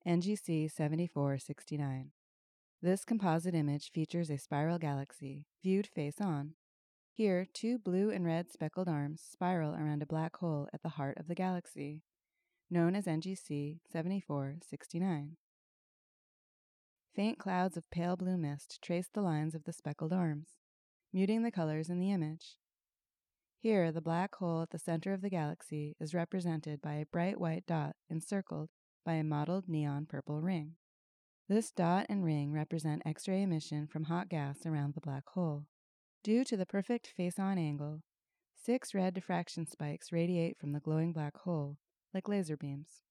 NGC 7469. This composite image features a spiral galaxy, viewed face-on. Here, two blue and red speckled arms spiral around a black hole at the heart of the galaxy, known as NGC 7469. Faint clouds of pale blue mist trace the lines of the speckled arms, muting the colors in the image. Here, the black hole at the center of the galaxy is represented by a bright white dot encircled by a mottled neon purple ring. This dot and ring represent X-ray emission from hot gas around the black hole. Due to the perfect face-on angle, 6 red diffraction spikes radiate from the glowing black hole, like laser beams.